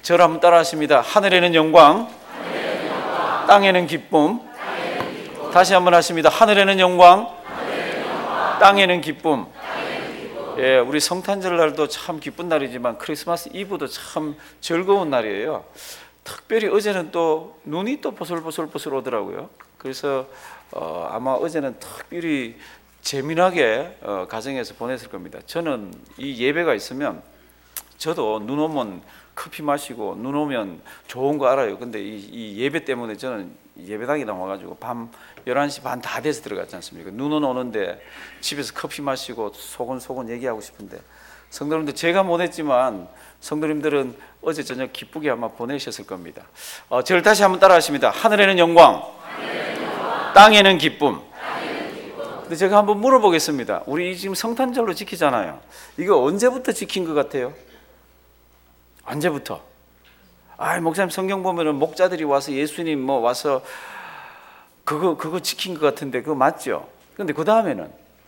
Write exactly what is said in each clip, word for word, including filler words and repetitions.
저를 한번 따라 하십니다. 하늘에는 영광, 하늘에는 영광 땅에는 기쁨. 땅에는 기쁨. 다시 한번 하십니다. 하늘에는 영광, 하늘에는 영광 땅에는 기쁨. 땅에는 기쁨. 예, 우리 성탄절 날도 참 기쁜 날이지만 크리스마스 이브도 참 즐거운 날이에요. 특별히 어제는 또 눈이 또 보슬보슬보슬 오더라고요. 그래서 어, 아마 어제는 특별히 재미나게 어, 가정에서 보냈을 겁니다. 저는 이 예배가 있으면 저도 눈 오면 커피 마시고 눈 오면 좋은 거 알아요. 근데 이, 이 예배 때문에 저는 예배당에 나와가지고 밤 열한 시 반 다 돼서 들어갔지 않습니까? 눈은 오는데 집에서 커피 마시고 소곤소곤 얘기하고 싶은데 성도님들, 제가 보냈지만 성도님들은 어제 저녁 기쁘게 아마 보내셨을 겁니다. 어, 저를 다시 한번 따라 하십니다. 하늘에는 영광, 하늘에는 영광 땅에는 기쁨. 근데 제가 한번 물어보겠습니다. 우리 지금 성탄절로 지키잖아요. 이거 언제부터 지킨 것 같아요? 언제부터? 아, 목사님 성경 보면은 목자들이 와서 예수님 뭐 와서 그거 그거 지킨 것 같은데 그거 맞죠? 근데 그 다음에는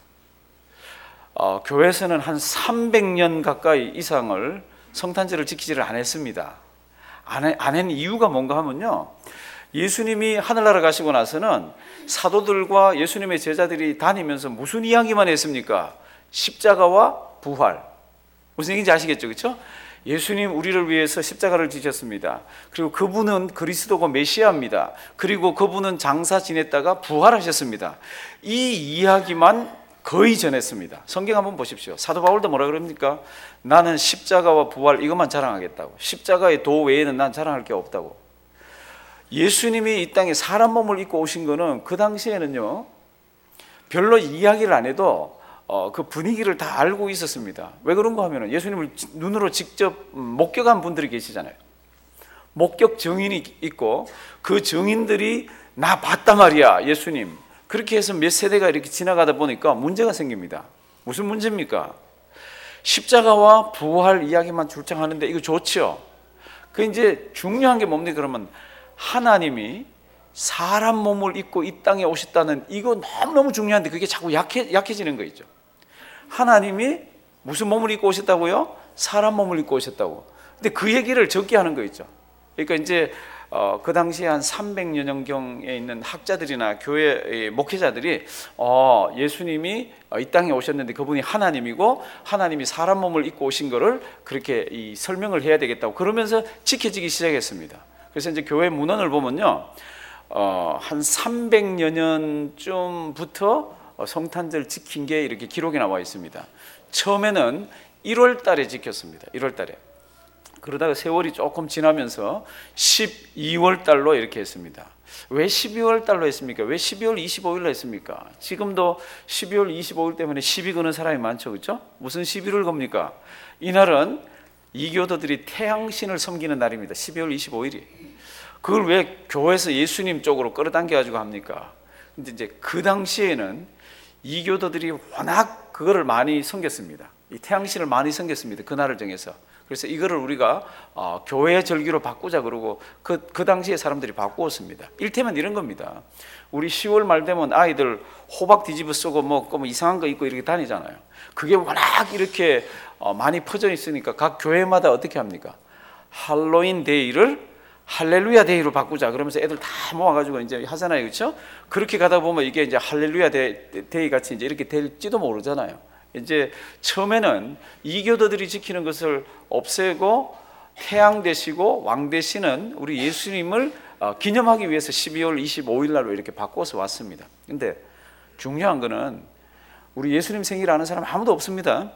어, 교회에서는 한 삼백 년 가까이 이상을 성탄절을 지키지를 안 했습니다. 안, 해, 안 한 이유가 뭔가 하면요, 예수님이 하늘나라 가시고 나서는 사도들과 예수님의 제자들이 다니면서 무슨 이야기만 했습니까? 십자가와 부활. 무슨 얘기인지 아시겠죠? 그렇죠? 예수님 우리를 위해서 십자가를 지셨습니다. 그리고 그분은 그리스도고 메시아입니다. 그리고 그분은 장사 지냈다가 부활하셨습니다. 이 이야기만 거의 전했습니다. 성경 한번 보십시오. 사도 바울도 뭐라 그럽니까? 나는 십자가와 부활 이것만 자랑하겠다고. 십자가의 도 외에는 난 자랑할 게 없다고. 예수님이 이 땅에 사람 몸을 입고 오신 거는 그 당시에는요, 별로 이야기를 안 해도 어, 그 분위기를 다 알고 있었습니다. 왜 그런가 하면 예수님을 눈으로 직접 목격한 분들이 계시잖아요. 목격 증인이 있고 그 증인들이 나 봤단 말이야 예수님. 그렇게 해서 몇 세대가 이렇게 지나가다 보니까 문제가 생깁니다. 무슨 문제입니까? 십자가와 부활 이야기만 줄창하는데 이거 좋죠. 그 이제 중요한 게 뭡니까? 그러면 하나님이 사람 몸을 입고 이 땅에 오셨다는 이거 너무너무 중요한데 그게 자꾸 약해, 약해지는 거 있죠. 하나님이 무슨 몸을 입고 오셨다고요? 사람 몸을 입고 오셨다고. 근데 그 얘기를 적게 하는 거 있죠. 그러니까 이제 어, 그 당시에 한 삼백여 년경에 있는 학자들이나 교회 목회자들이 어, 예수님이 이 땅에 오셨는데 그분이 하나님이고 하나님이 사람 몸을 입고 오신 거를 그렇게 이 설명을 해야 되겠다고 그러면서 지켜지기 시작했습니다. 그래서 이제 교회 문헌을 보면요, 어, 한 삼백여 년쯤부터 성탄절 지킨 게 이렇게 기록이 나와 있습니다. 처음에는 일월 달에 지켰습니다. 일월 달에. 그러다가 세월이 조금 지나면서 십이월 달로 이렇게 했습니다. 왜 십이월 달로 했습니까? 왜 십이월 이십오일로 했습니까? 지금도 십이월 이십오일 때문에 시비 거는 사람이 많죠, 그렇죠? 무슨 시비를 겁니까? 이날은 이교도들이 태양신을 섬기는 날입니다. 십이월 이십오일이. 그걸 왜 교회에서 예수님 쪽으로 끌어당겨 가지고 합니까? 근데 이제 그 당시에는 이교도들이 워낙 그거를 많이 섬겼습니다. 이 태양신을 많이 섬겼습니다. 그날을 정해서. 그래서 이거를 우리가 어, 교회의 절기로 바꾸자 그러고 그, 그 당시에 사람들이 바꾸었습니다. 일테면 이런 겁니다. 우리 시월 말 되면 아이들 호박 뒤집어 쓰고 뭐, 뭐 이상한 거 입고 이렇게 다니잖아요. 그게 워낙 이렇게 어, 많이 퍼져 있으니까 각 교회마다 어떻게 합니까? 할로윈 데이를 할렐루야 데이로 바꾸자 그러면서 애들 다 모아가지고 이제 하잖아요, 그렇죠? 그렇게 가다 보면 이게 이제 할렐루야 데이 같이 이제 이렇게 될지도 모르잖아요. 이제 처음에는 이교도들이 지키는 것을 없애고 태양 되시고 왕 되시는 우리 예수님을 기념하기 위해서 십이월 이십오일 날로 이렇게 바꿔서 왔습니다. 근데 중요한 거는 우리 예수님 생일 아는 사람 아무도 없습니다.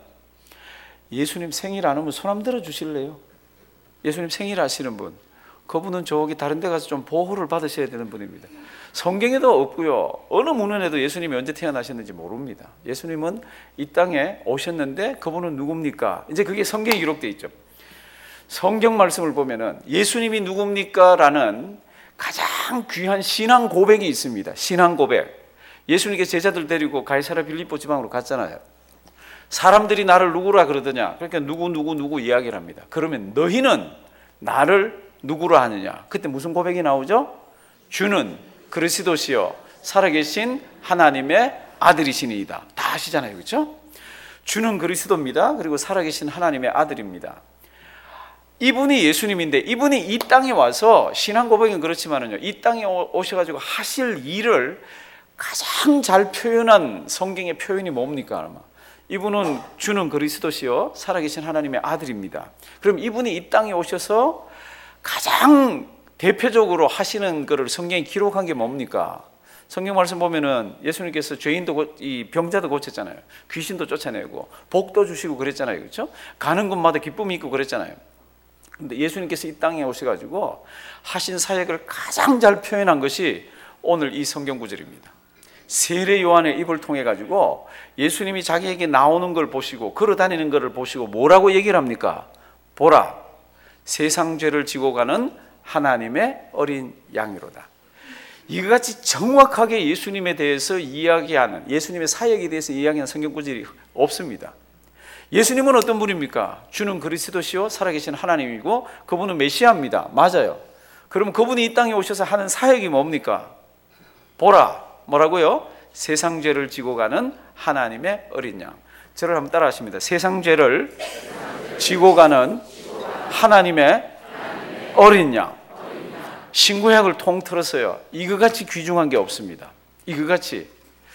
예수님 생일 아는 손 한번 들어 주실래요? 예수님 생일 아시는 분. 그분은 저기 다른 데 가서 좀 보호를 받으셔야 되는 분입니다. 성경에도 없고요, 어느 문헌에도 예수님이 언제 태어나셨는지 모릅니다. 예수님은 이 땅에 오셨는데 그분은 누굽니까? 이제 그게 성경에 기록되어 있죠. 성경 말씀을 보면은 예수님이 누굽니까? 라는 가장 귀한 신앙 고백이 있습니다. 신앙 고백. 예수님께서 제자들 데리고 가이사랴 빌립보 지방으로 갔잖아요. 사람들이 나를 누구라 그러더냐? 그러니까 누구 누구 누구 이야기를 합니다. 그러면 너희는 나를 누구로 하느냐? 그때 무슨 고백이 나오죠? 주는 그리스도시요 살아계신 하나님의 아들이시니이다. 다 아시잖아요, 그렇죠? 주는 그리스도입니다. 그리고 살아계신 하나님의 아들입니다. 이분이 예수님인데 이분이 이 땅에 와서 신앙 고백은 그렇지만은요, 이 땅에 오셔가지고 하실 일을 가장 잘 표현한 성경의 표현이 뭡니까? 아마 이분은 주는 그리스도시요 살아계신 하나님의 아들입니다. 그럼 이분이 이 땅에 오셔서 가장 대표적으로 하시는 것을 성경에 기록한 게 뭡니까? 성경 말씀 보면은 예수님께서 죄인도 고, 이 병자도 고쳤잖아요. 귀신도 쫓아내고 복도 주시고 그랬잖아요. 그렇죠? 가는 곳마다 기쁨이 있고 그랬잖아요. 근데 예수님께서 이 땅에 오셔가지고 하신 사역을 가장 잘 표현한 것이 오늘 이 성경 구절입니다. 세례 요한의 입을 통해 가지고 예수님이 자기에게 나오는 걸 보시고 걸어 다니는 것을 보시고 뭐라고 얘기를 합니까? 보라, 세상 죄를 지고 가는 하나님의 어린 양이로다. 이같이 정확하게 예수님에 대해서 이야기하는, 예수님의 사역에 대해서 이야기하는 성경 구절이 없습니다. 예수님은 어떤 분입니까? 주는 그리스도시요 살아계신 하나님이고 그분은 메시아입니다. 맞아요. 그럼 그분이 이 땅에 오셔서 하는 사역이 뭡니까? 보라, 뭐라고요? 세상 죄를 지고 가는 하나님의 어린 양. 저를 한번 따라 하십니다. 세상 죄를 지고 가는 하나님의 어린 양. 신구약을 통틀어서요, 이거같이 귀중한 게 없습니다. 이거같이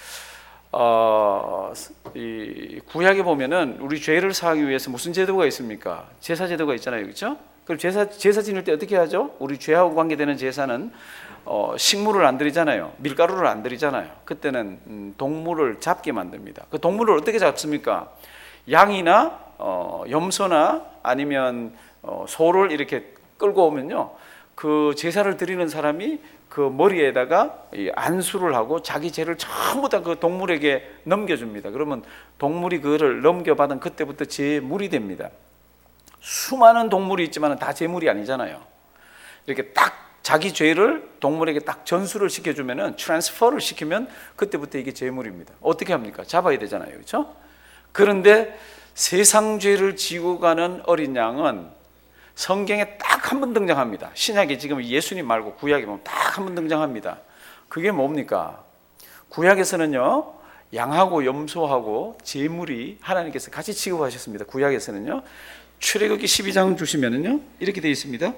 어, 이 구약에 보면은 우리 죄를 사하기 위해서 무슨 제도가 있습니까? 제사 제도가 있잖아요, 그렇죠? 그럼 제사 제사 지낼 때 어떻게 하죠? 우리 죄하고 관계되는 제사는 어, 식물을 안 드리잖아요. 밀가루를 안 드리잖아요. 그때는 음, 동물을 잡게 만듭니다. 그 동물을 어떻게 잡습니까? 양이나 어, 염소나 아니면 어, 소를 이렇게 끌고 오면요, 그 제사를 드리는 사람이 그 머리에다가 이 안수를 하고 자기 죄를 전부 다 그 동물에게 넘겨줍니다. 그러면 동물이 그거를 넘겨받은 그때부터 제물이 됩니다. 수많은 동물이 있지만 다 제물이 아니잖아요. 이렇게 딱 자기 죄를 동물에게 딱 전수를 시켜주면은, 트랜스퍼를 시키면 그때부터 이게 제물입니다. 어떻게 합니까? 잡아야 되잖아요, 그렇죠? 그런데 세상 죄를 지고 가는 어린 양은 성경에 딱 한 번 등장합니다. 신약에 지금 예수님 말고 구약에 보면 딱 한 번 등장합니다. 그게 뭡니까? 구약에서는요, 양하고 염소하고 제물이 하나님께서 같이 취급하셨습니다. 구약에서는요. 출애굽기 십이 장 주시면은요, 이렇게 되어 있습니다.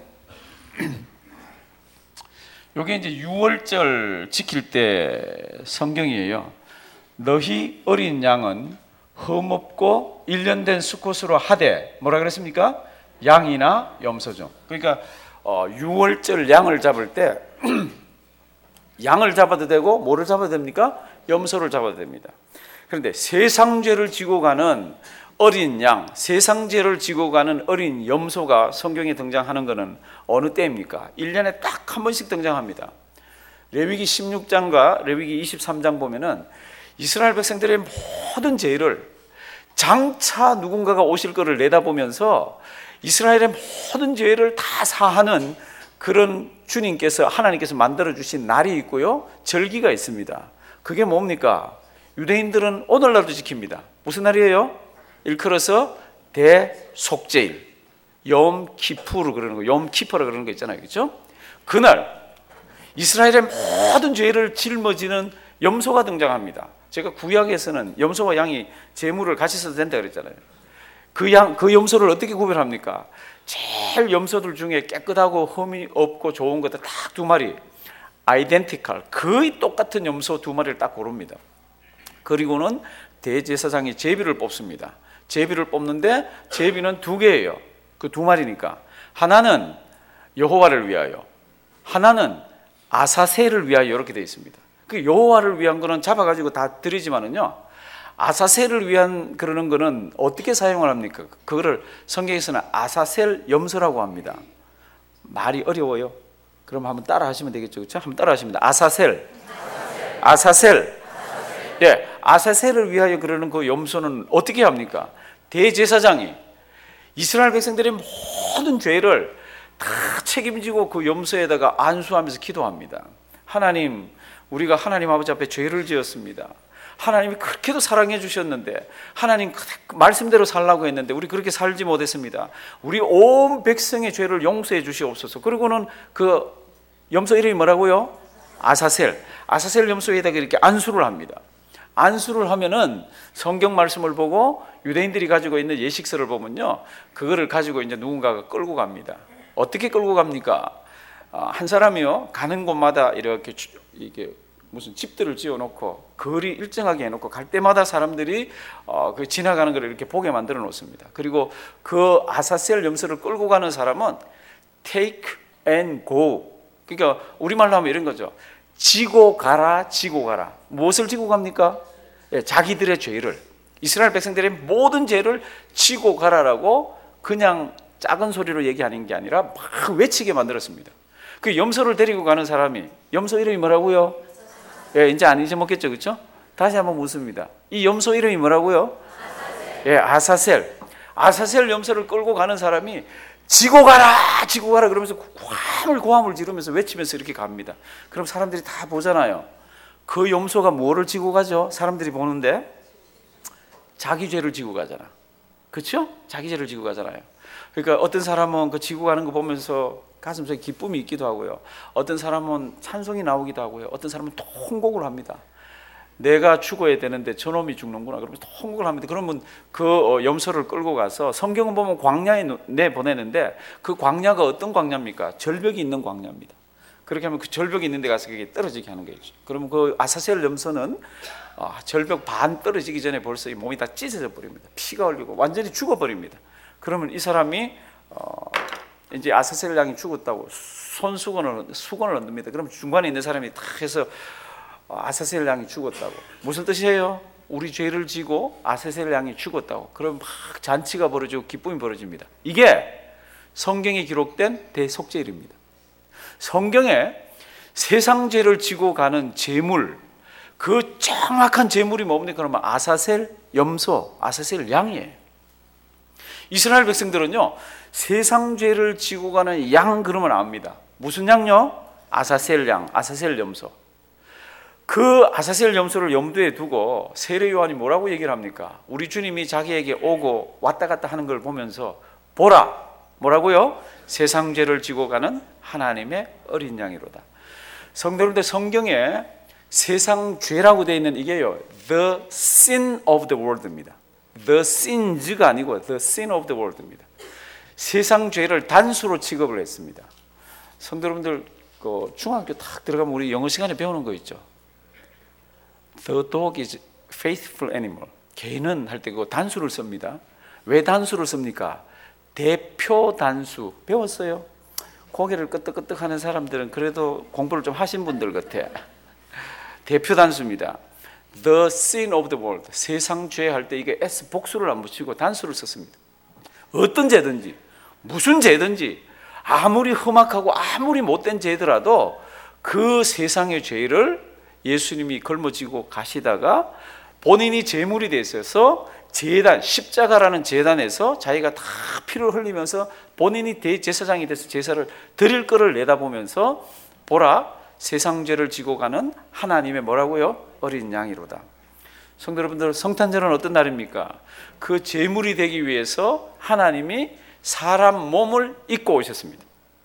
이게 이제 유월절 지킬 때 성경이에요. 너희 어린 양은 흠없고 일련된 수컷으로 하되, 뭐라 그랬습니까? 양이나 염소죠. 그러니까 어, 유월절 양을 잡을 때 양을 잡아도 되고 뭐를 잡아도 됩니까? 염소를 잡아도 됩니다. 그런데 세상 죄를 지고 가는 어린 양, 세상 죄를 지고 가는 어린 염소가 성경에 등장하는 것은 어느 때입니까? 일 년에 딱 한 번씩 등장합니다. 레위기 십육 장과 레위기 이십삼 장 보면은 이스라엘 백성들의 모든 죄를 장차 누군가가 오실 것을 내다보면서 이스라엘의 모든 죄를 다 사하는 그런 주님께서, 하나님께서 만들어주신 날이 있고요, 절기가 있습니다. 그게 뭡니까? 유대인들은 오늘날도 지킵니다. 무슨 날이에요? 일컬어서 대속죄일, 염 키푸르 그러는 거, 염 키퍼라 그러는 거 있잖아요, 그렇죠? 그날 이스라엘의 모든 죄를 짊어지는 염소가 등장합니다. 제가 구약에서는 염소와 양이 제물을 같이 써도 된다 그랬잖아요. 그 양, 그 염소를 어떻게 구별합니까? 제일 염소들 중에 깨끗하고 흠이 없고 좋은 것들 딱 두 마리, 아이덴티컬, 거의 똑같은 염소 두 마리를 딱 고릅니다. 그리고는 대제사장이 제비를 뽑습니다. 제비를 뽑는데 제비는 두 개예요. 그 두 마리니까. 하나는 여호와를 위하여, 하나는 아사셀을 위하여, 이렇게 되어 있습니다. 그 여호와를 위한 거는 잡아가지고 다 드리지만은요, 아사셀을 위한 그러는 거는 어떻게 사용을 합니까? 그거를 성경에서는 아사셀 염소라고 합니다. 말이 어려워요. 그럼 한번 따라 하시면 되겠죠, 그렇죠? 한번 따라 하십니다. 아사셀, 아사셀, 아사셀. 예, 아사셀을 위하여 그러는 그 염소는 어떻게 합니까? 대제사장이 이스라엘 백성들의 모든 죄를 다 책임지고 그 염소에다가 안수하면서 기도합니다. 하나님, 우리가 하나님 아버지 앞에 죄를 지었습니다. 하나님이 그렇게도 사랑해 주셨는데, 하나님 말씀대로 살라고 했는데 우리 그렇게 살지 못했습니다. 우리 온 백성의 죄를 용서해 주시옵소서. 그리고는 그 염소 이름이 뭐라고요? 아사셀. 아사셀 염소에다가 이렇게 안수를 합니다. 안수를 하면은 성경 말씀을 보고 유대인들이 가지고 있는 예식서를 보면요, 그거를 가지고 이제 누군가가 끌고 갑니다. 어떻게 끌고 갑니까? 한 사람이요, 가는 곳마다 이렇게 이게 무슨 집들을 지어놓고 거리 일정하게 해놓고 갈 때마다 사람들이 어, 그 지나가는 걸 이렇게 보게 만들어 놓습니다. 그리고 그 아사셀 염소를 끌고 가는 사람은 take and go. 그러니까 우리말로 하면 이런 거죠. 지고 가라, 지고 가라. 무엇을 지고 갑니까? 예, 자기들의 죄를, 이스라엘 백성들의 모든 죄를 지고 가라라고 그냥 작은 소리로 얘기하는 게 아니라 막 외치게 만들었습니다. 그 염소를 데리고 가는 사람이, 염소 이름이 뭐라고요? 예, 이제 안 잊어먹겠죠, 그렇죠? 다시 한번 묻습니다. 이 염소 이름이 뭐라고요? 아사셀. 예, 아사셀. 아사셀 염소를 끌고 가는 사람이 지고 가라, 지고 가라 그러면서 고함을 고함을 지르면서 외치면서 이렇게 갑니다. 그럼 사람들이 다 보잖아요. 그 염소가 뭐를 지고 가죠? 사람들이 보는데 자기 죄를 지고 가잖아. 그렇죠? 자기 죄를 지고 가잖아요. 그러니까 어떤 사람은 그 지고 가는 거 보면서 가슴속에 기쁨이 있기도 하고요. 어떤 사람은 찬송이 나오기도 하고요. 어떤 사람은 또 홍곡을 합니다. 내가 죽어야 되는데 저놈이 죽는구나 그러면서 또 홍곡을 합니다. 그러면 그 염소를 끌고 가서, 성경은 보면 광야에 내보내는데 그 광야가 어떤 광야입니까? 절벽이 있는 광야입니다. 그렇게 하면 그 절벽이 있는 데 가서 그게 떨어지게 하는 거죠. 그러면 그 아사셀 염소는 절벽 반 떨어지기 전에 벌써 이 몸이 다 찢어져 버립니다. 피가 흘리고 완전히 죽어버립니다. 그러면 이 사람이 어 이제 아사셀 양이 죽었다고 손수건을 수건을 얹습니다. 그럼 중간에 있는 사람이 탁 해서 아사셀 양이 죽었다고. 무슨 뜻이에요? 우리 죄를 지고 아사셀 양이 죽었다고. 그럼 막 잔치가 벌어지고 기쁨이 벌어집니다. 이게 성경에 기록된 대속죄일입니다. 성경에 세상 죄를 지고 가는 제물, 그 정확한 제물이 뭡니까? 그러면 아사셀 염소, 아사셀 양이에요. 이스라엘 백성들은요, 세상 죄를 지고 가는 양 그러면 압니다. 무슨 양요? 아사셀 양, 아사셀 염소. 그 아사셀 염소를 염두에 두고 세례 요한이 뭐라고 얘기를 합니까? 우리 주님이 자기에게 오고 왔다 갔다 하는 걸 보면서 보라, 뭐라고요? 세상 죄를 지고 가는 하나님의 어린 양이로다. 성도님들, 성경에 세상 죄라고 되어 있는 이게요, the sin of the world입니다. the sins가 아니고 the sin of the world입니다. 세상 죄를 단수로 취급을 했습니다. 성도 여러분들, 그 중학교 딱 들어가면 우리 영어 시간에 배우는 거 있죠. The dog is faithful animal. 개는 할 때 그 단수를 씁니다. 왜 단수를 씁니까? 대표 단수. 배웠어요? 고개를 끄덕끄덕 하는 사람들은 그래도 공부를 좀 하신 분들 같아. 대표 단수입니다. The sin of the world. 세상 죄 할 때 이게 S 복수를 안 붙이고 단수를 썼습니다. 어떤 죄든지, 무슨 죄든지, 아무리 험악하고 아무리 못된 죄더라도 그 세상의 죄를 예수님이 걸머지고 가시다가 본인이 제물이 돼 있어서 제단, 십자가라는 제단에서 자기가 다 피를 흘리면서 본인이 대제사장이 돼서 제사를 드릴 거를 내다보면서 보라, 세상 죄를 지고 가는 하나님의 뭐라고요? 어린 양이로다. 성도 여러분들, 성탄절은 어떤 날입니까? 그 제물이 되기 위해서 하나님이 사람 몸을 입고 오셨습니다.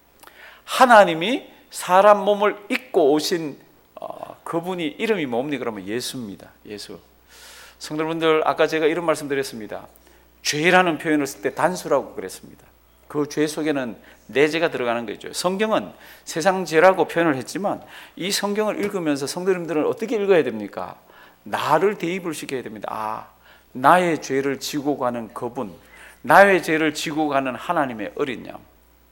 하나님이 사람 몸을 입고 오신 어, 그분이 이름이 뭡니까? 그러면 예수입니다. 예수. 성도 여러분들, 아까 제가 이런 말씀 드렸습니다. 죄라는 표현을 쓸 때 단수라고 그랬습니다. 그 죄 속에는 내 죄가 들어가는 거죠. 성경은 세상 죄라고 표현을 했지만 이 성경을 읽으면서 성도 여러분들은 어떻게 읽어야 됩니까? 나를 대입을 시켜야 됩니다. 아, 나의 죄를 지고 가는 그분, 나의 죄를 지고 가는 하나님의 어린 양.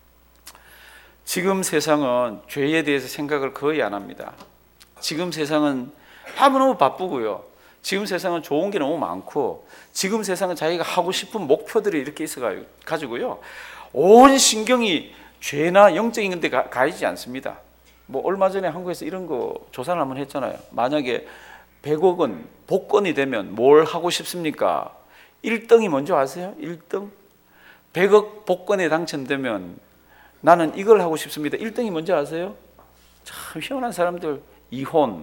지금 세상은 죄에 대해서 생각을 거의 안 합니다. 지금 세상은 너무너무 바쁘고요. 지금 세상은 좋은 게 너무 많고, 지금 세상은 자기가 하고 싶은 목표들이 이렇게 있어가지고요, 온 신경이 죄나 영적인 데 가, 가 있지 않습니다. 뭐 얼마 전에 한국에서 이런 거 조사를 한번 했잖아요. 만약에 백억 원 복권이 되면 뭘 하고 싶습니까? 일 등이 뭔지 아세요? 일 등? 백억 복권에 당첨되면 나는 이걸 하고 싶습니다. 일 등이 뭔지 아세요? 참 희한한 사람들. 이혼.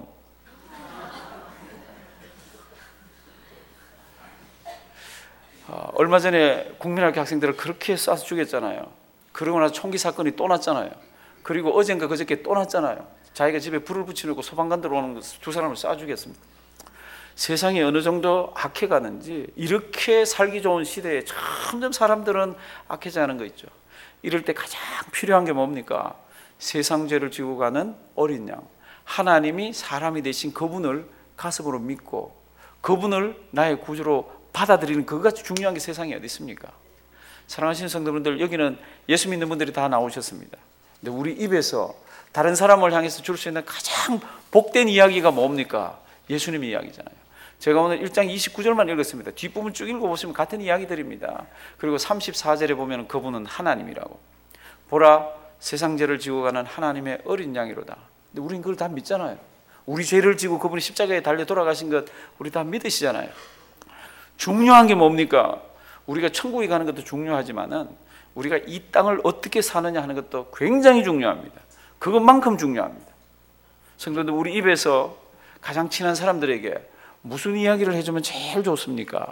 어, 얼마 전에 국민학교 학생들을 그렇게 쏴서 죽였잖아요. 그러고 나서 총기 사건이 또 났잖아요. 그리고 어젠가 그저께 또 났잖아요. 자기가 집에 불을 붙여놓고 소방관들 오는 두 사람을 쏴 죽였습니다. 세상이 어느 정도 악해가는지, 이렇게 살기 좋은 시대에 점점 사람들은 악해져가는 거 있죠. 이럴 때 가장 필요한 게 뭡니까? 세상 죄를 지고 가는 어린 양, 하나님이 사람이 되신 그분을 가슴으로 믿고 그분을 나의 구주로 받아들이는, 그것같이 중요한 게 세상에 어디 있습니까? 사랑하시는 성도분들, 여기는 예수 믿는 분들이 다 나오셨습니다. 근데 우리 입에서 다른 사람을 향해서 줄 수 있는 가장 복된 이야기가 뭡니까? 예수님 이야기잖아요. 제가 오늘 일 장 이십구 절만 읽었습니다. 뒷부분 쭉 읽어보시면 같은 이야기들입니다. 그리고 삼십사 절에 보면 그분은 하나님이라고. 보라, 세상 죄를 지고 가는 하나님의 어린 양이로다. 근데 우린 그걸 다 믿잖아요. 우리 죄를 지고 그분이 십자가에 달려 돌아가신 것 우리 다 믿으시잖아요. 중요한 게 뭡니까? 우리가 천국에 가는 것도 중요하지만은 우리가 이 땅을 어떻게 사느냐 하는 것도 굉장히 중요합니다. 그것만큼 중요합니다. 성도들, 우리 입에서 가장 친한 사람들에게 무슨 이야기를 해주면 제일 좋습니까?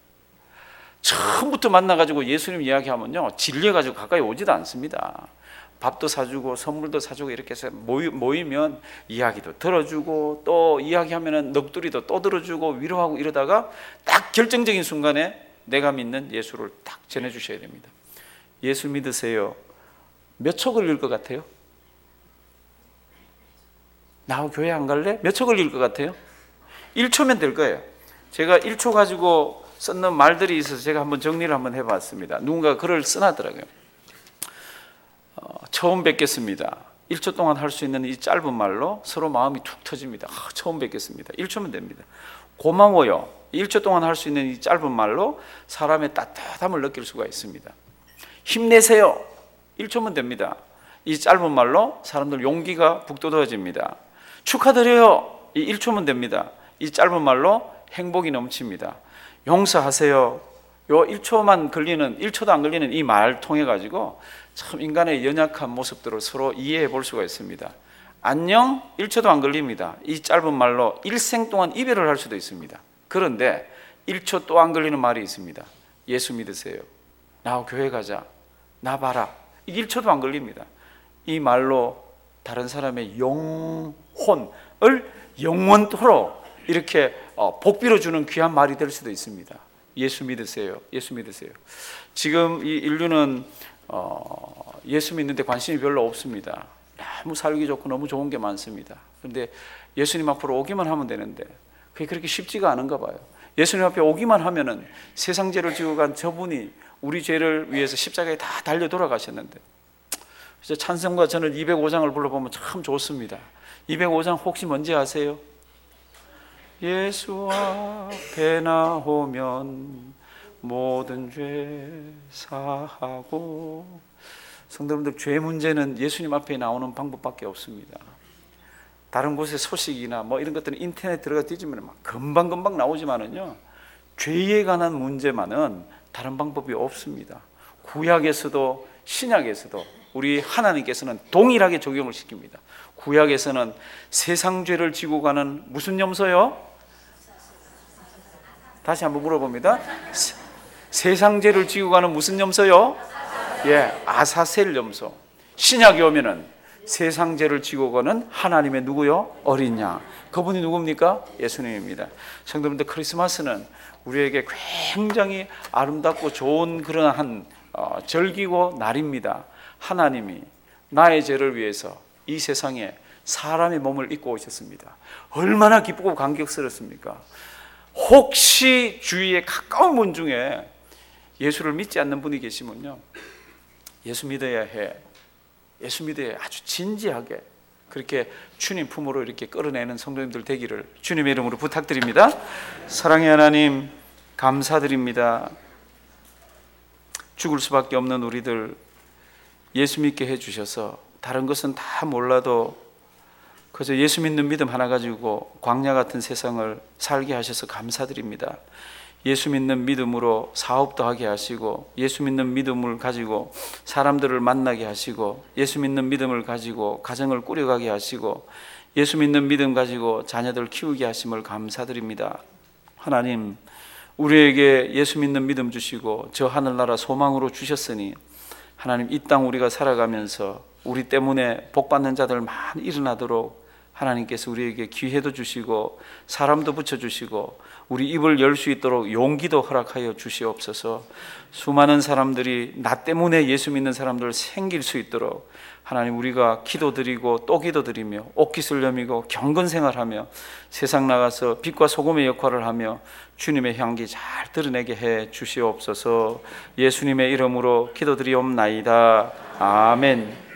처음부터 만나가지고 예수님 이야기하면요, 질려가지고 가까이 오지도 않습니다. 밥도 사주고 선물도 사주고 이렇게 해서 모이, 모이면 이야기도 들어주고, 또 이야기하면 넋두리도 또 들어주고 위로하고, 이러다가 딱 결정적인 순간에 내가 믿는 예수를 딱 전해주셔야 됩니다. 예수 믿으세요. 몇 초 걸릴 것 같아요? 나 교회 안 갈래? 몇 초 걸릴 것 같아요? 일 초면 될 거예요. 제가 일 초 가지고 썼는 말들이 있어서 제가 한번 정리를 한번 해봤습니다. 누군가 글을 써놨더라고요. 어, 처음 뵙겠습니다. 일 초 동안 할 수 있는 이 짧은 말로 서로 마음이 툭 터집니다. 아, 처음 뵙겠습니다. 일 초면 됩니다. 고마워요. 일 초 동안 할 수 있는 이 짧은 말로 사람의 따뜻함을 느낄 수가 있습니다. 힘내세요. 일 초면 됩니다. 이 짧은 말로 사람들 용기가 북돋아집니다. 축하드려요. 이 일 초면 됩니다. 이 짧은 말로 행복이 넘칩니다. 용서하세요. 요 일 초만 걸리는, 일 초도 안 걸리는 이 말 통해 가지고 참 인간의 연약한 모습들을 서로 이해해 볼 수가 있습니다. 안녕, 일 초도 안 걸립니다. 이 짧은 말로 일생 동안 이별을 할 수도 있습니다. 그런데 일 초 또 안 걸리는 말이 있습니다. 예수 믿으세요. 나 교회 가자. 나 봐라. 일 초도 안 걸립니다. 이 말로 다른 사람의 영혼을 영원토록 이렇게 복비로 주는 귀한 말이 될 수도 있습니다. 예수 믿으세요. 예수 믿으세요. 지금 이 인류는 어, 예수 믿는데 관심이 별로 없습니다. 너무 살기 좋고 너무 좋은 게 많습니다. 그런데 예수님 앞으로 오기만 하면 되는데 그게 그렇게 쉽지가 않은가 봐요. 예수님 앞에 오기만 하면은 세상 죄를 지고 간 저분이 우리 죄를 위해서 십자가에 다 달려 돌아가셨는데, 그래서 찬송가 저는 이백오 장을 불러보면 참 좋습니다. 이백오 장 혹시 뭔지 아세요? 예수 앞에 나오면 모든 죄 사하고. 성도님들, 죄 문제는 예수님 앞에 나오는 방법밖에 없습니다. 다른 곳의 소식이나 뭐 이런 것들은 인터넷 들어가 뒤지면 막 금방금방 나오지만은요, 죄에 관한 문제만은 다른 방법이 없습니다. 구약에서도 신약에서도 우리 하나님께서는 동일하게 적용을 시킵니다. 구약에서는 세상 죄를 지고 가는 무슨 염소요? 다시 한번 물어봅니다. 세, 세상 죄를 지고 가는 무슨 염소요? 예, 아사셀 염소. 신약에 오면은 세상 죄를 지고 가는 하나님의 누구요? 어린 양. 그분이 누굽니까? 예수님입니다. 성도님들, 크리스마스는 우리에게 굉장히 아름답고 좋은 그런 한 어, 절기고 날입니다. 하나님이 나의 죄를 위해서 이 세상에 사람의 몸을 입고 오셨습니다. 얼마나 기쁘고 감격스럽습니까? 혹시 주위에 가까운 분 중에 예수를 믿지 않는 분이 계시면요, 예수 믿어야 해. 예수 믿어야 아주 진지하게 그렇게 주님 품으로 이렇게 끌어내는 성도님들 되기를 주님의 이름으로 부탁드립니다. 사랑의 하나님, 감사드립니다. 죽을 수밖에 없는 우리들 예수 믿게 해주셔서 다른 것은 다 몰라도 그저 예수 믿는 믿음 하나 가지고 광야 같은 세상을 살게 하셔서 감사드립니다. 예수 믿는 믿음으로 사업도 하게 하시고, 예수 믿는 믿음을 가지고 사람들을 만나게 하시고, 예수 믿는 믿음을 가지고 가정을 꾸려가게 하시고, 예수 믿는 믿음 가지고 자녀들 키우게 하심을 감사드립니다. 하나님, 우리에게 예수 믿는 믿음 주시고 저 하늘나라 소망으로 주셨으니 하나님, 이 땅 우리가 살아가면서 우리 때문에 복받는 자들 많이 일어나도록 하나님께서 우리에게 기회도 주시고 사람도 붙여주시고 우리 입을 열 수 있도록 용기도 허락하여 주시옵소서. 수많은 사람들이 나 때문에 예수 믿는 사람들 생길 수 있도록 하나님, 우리가 기도드리고 또 기도드리며 옥기술 여미고 경건 생활하며 세상 나가서 빛과 소금의 역할을 하며 주님의 향기 잘 드러내게 해 주시옵소서. 예수님의 이름으로 기도드리옵나이다. 아멘.